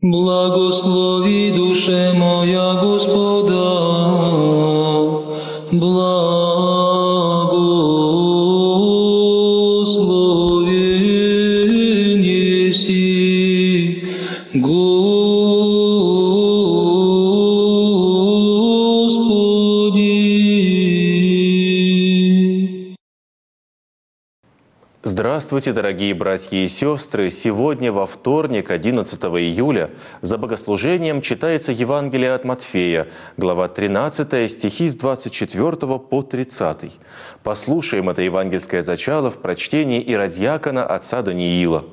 Благослови, душе моя, Господа, благословен еси, Господи. Здравствуйте, дорогие братья и сестры! Сегодня, во вторник, 11 июля, за богослужением читается Евангелие от Матфея, глава 13, стихи с 24 по 30. Послушаем это евангельское зачало в прочтении иродиакона отца Даниила.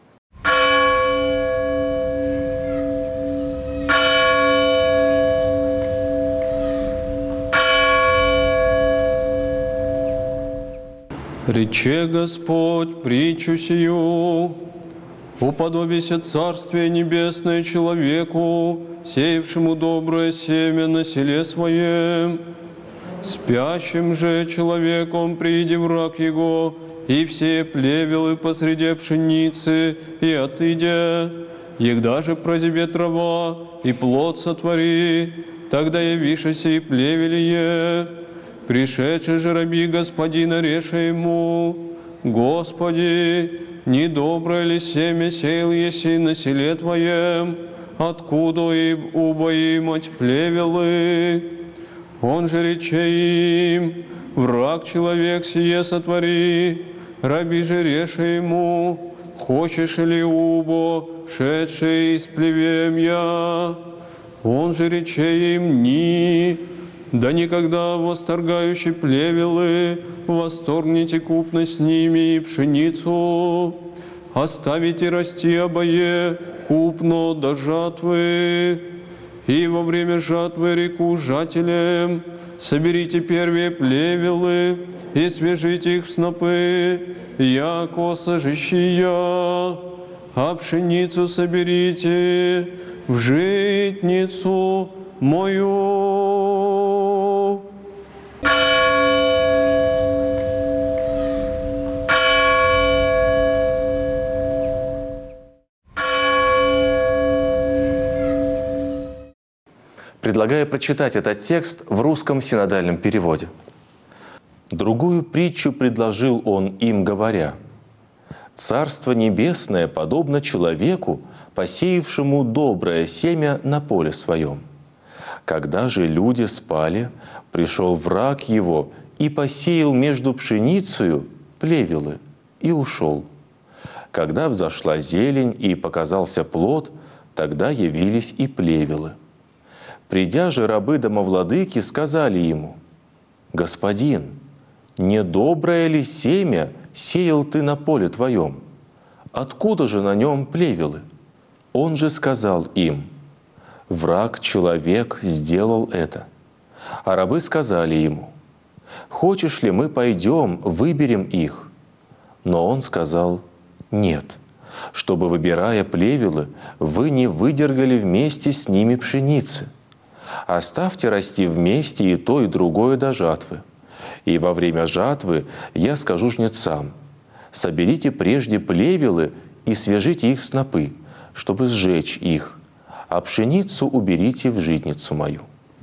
Рече Господь притчу сию: «Уподобися Царствие Небесное человеку, сеявшему доброе семя на селе своем. Спящим же человеком приди враг его, и все плевелы посреди пшеницы, и отыдя, егда же прозябе трава, и плод сотвори, тогда явишься и плевелие. Пришедший же раби господина реша ему: Господи, недоброе ли семя сеял еси на селе Твоем, откуда и убоимать плевелы? Он же рече им: враг человек сие сотвори. Раби же реша ему: хочешь ли убо, шедший из плевем я? Он же рече им: ни. Да никогда восторгающие плевелы восторгните купно с ними и пшеницу, оставите расти обое купно до жатвы, и во время жатвы реку жателям соберите первые плевелы и свяжите их в снопы, яко сожищия, а пшеницу соберите в житницу мою». Предлагаю прочитать этот текст в русском синодальном переводе. «Другую притчу предложил он им, говоря: Царство Небесное подобно человеку, посеявшему доброе семя на поле своем. Когда же люди спали, пришел враг его и посеял между пшеницею плевелы и ушел. Когда взошла зелень и показался плод, тогда явились и плевелы. Придя же рабы домовладыки, сказали ему: Господин, недоброе ли семя сеял ты на поле твоем? Откуда же на нем плевелы? Он же сказал им: враг человек сделал это. А рабы сказали ему: хочешь ли мы пойдем, выберем их? Но он сказал: нет, чтобы, выбирая плевелы, вы не выдергали вместе с ними пшеницы. Оставьте расти вместе и то, и другое до жатвы. И во время жатвы я скажу жнецам: соберите прежде плевелы и свяжите их в снопы, чтобы сжечь их, а пшеницу уберите в житницу мою».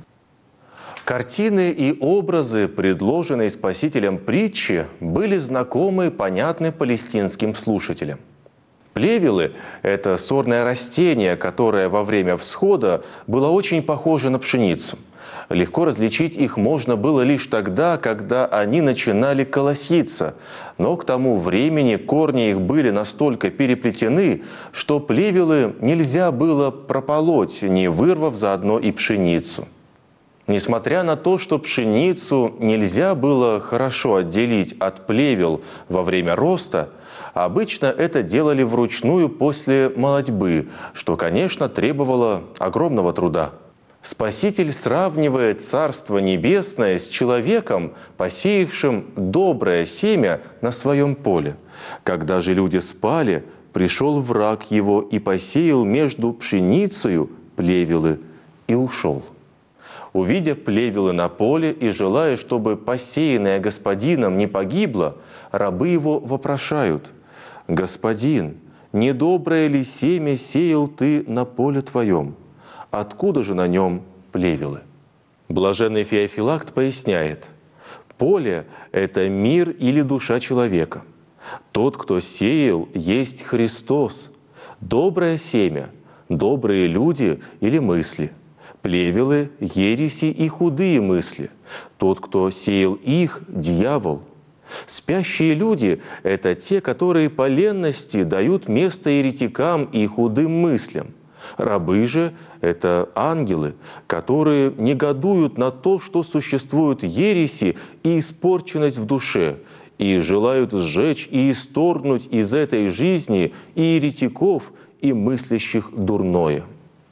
Картины и образы, предложенные Спасителем притчи, были знакомы и понятны палестинским слушателям. Плевелы – это сорное растение, которое во время всхода было очень похоже на пшеницу. Легко различить их можно было лишь тогда, когда они начинали колоситься, но к тому времени корни их были настолько переплетены, что плевелы нельзя было прополоть, не вырвав заодно и пшеницу. Несмотря на то, что пшеницу нельзя было хорошо отделить от плевел во время роста, обычно это делали вручную после молотьбы, что, конечно, требовало огромного труда. Спаситель сравнивает Царство Небесное с человеком, посеявшим доброе семя на своем поле. Когда же люди спали, пришел враг его и посеял между пшеницею плевелы и ушел. Увидя плевелы на поле и желая, чтобы посеянное господином не погибло, рабы его вопрошают: «Господин, недоброе ли семя сеял ты на поле твоем? Откуда же на нем плевелы?» Блаженный Феофилакт поясняет: поле – это мир или душа человека. Тот, кто сеял, есть Христос. Доброе семя – добрые люди или мысли. Плевелы – ереси и худые мысли. Тот, кто сеял их – дьявол. Спящие люди – это те, которые по ленности дают место еретикам и худым мыслям. Рабы же – это ангелы, которые негодуют на то, что существуют ереси и испорченность в душе, и желают сжечь и исторгнуть из этой жизни и еретиков, и мыслящих дурное.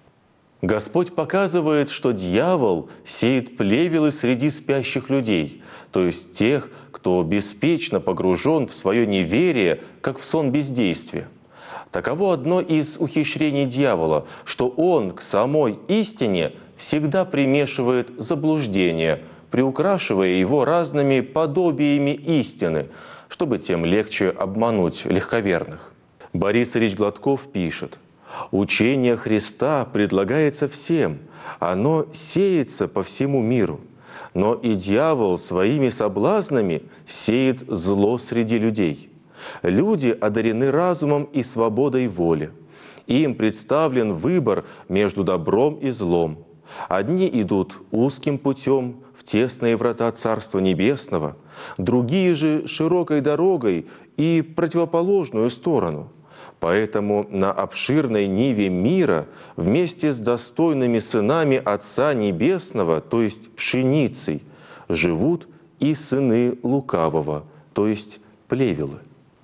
Господь показывает, что дьявол сеет плевелы среди спящих людей, то есть тех, кто беспечно погружен в свое неверие, как в сон бездействия. Таково одно из ухищрений дьявола, что он к самой истине всегда примешивает заблуждение, приукрашивая его разными подобиями истины, чтобы тем легче обмануть легковерных. Борис Ильич Гладков пишет: «Учение Христа предлагается всем, оно сеется по всему миру, но и дьявол своими соблазнами сеет зло среди людей. Люди одарены разумом и свободой воли. Им представлен выбор между добром и злом. Одни идут узким путем в тесные врата Царства Небесного, другие же широкой дорогой и противоположную сторону. Поэтому на обширной ниве мира вместе с достойными сынами Отца Небесного, то есть пшеницей, живут и сыны лукавого, то есть плевелы».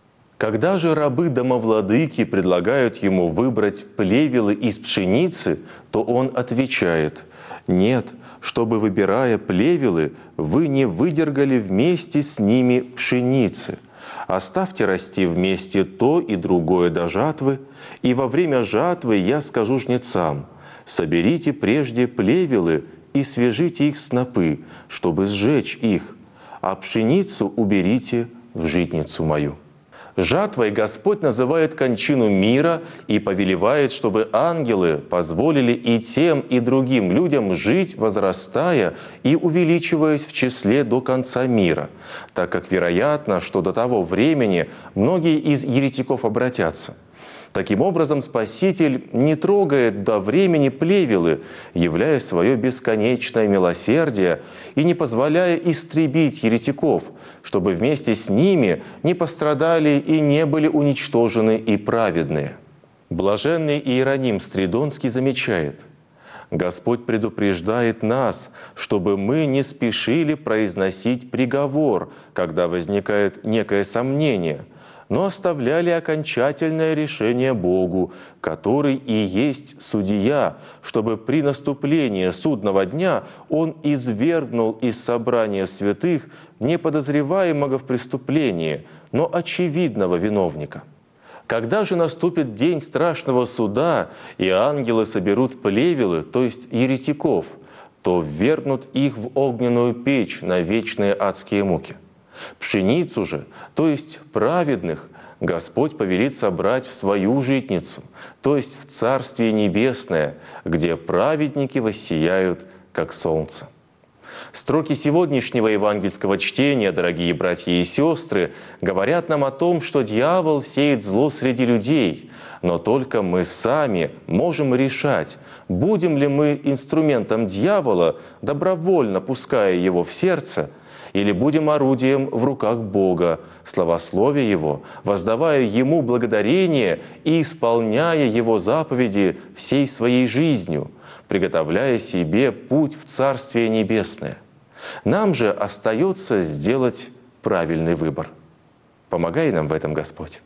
Когда же рабы-домовладыки предлагают ему выбрать плевелы из пшеницы, то он отвечает: «Нет, чтобы, выбирая плевелы, вы не выдергали вместе с ними пшеницы. Оставьте расти вместе то и другое до жатвы, и во время жатвы я скажу жнецам: соберите прежде плевелы и свяжите их снопы, чтобы сжечь их, а пшеницу уберите в житницу мою». Жатвой Господь называет кончину мира и повелевает, чтобы ангелы позволили и тем, и другим людям жить, возрастая и увеличиваясь в числе до конца мира, так как вероятно, что до того времени многие из еретиков обратятся. Таким образом, Спаситель не трогает до времени плевелы, являя свое бесконечное милосердие и не позволяя истребить еретиков, чтобы вместе с ними не пострадали и не были уничтожены и праведные. Блаженный Иероним Стридонский замечает: «Господь предупреждает нас, чтобы мы не спешили произносить приговор, когда возникает некое сомнение, но оставляли окончательное решение Богу, который и есть судья, чтобы при наступлении судного дня Он извергнул из собрания святых не подозреваемого в преступлении, но очевидного виновника. Когда же наступит день страшного суда, и ангелы соберут плевелы, то есть еретиков, то ввергнут их в огненную печь на вечные адские муки. Пшеницу же, то есть праведных, Господь повелит собрать в свою житницу, то есть в Царствие Небесное, где праведники воссияют, как солнце». Строки сегодняшнего евангельского чтения, дорогие братья и сестры, говорят нам о том, что дьявол сеет зло среди людей, но только мы сами можем решать, будем ли мы инструментом дьявола, добровольно пуская его в сердце, или будем орудием в руках Бога, славословя Его, воздавая Ему благодарение и исполняя Его заповеди всей своей жизнью, приготовляя себе путь в Царствие Небесное. Нам же остается сделать правильный выбор. Помогай нам в этом, Господь.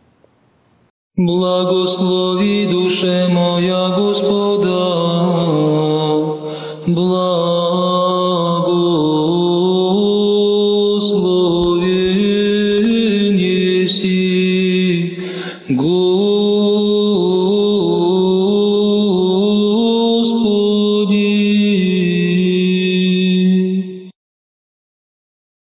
Благослови душе моя Господа, благословен еси.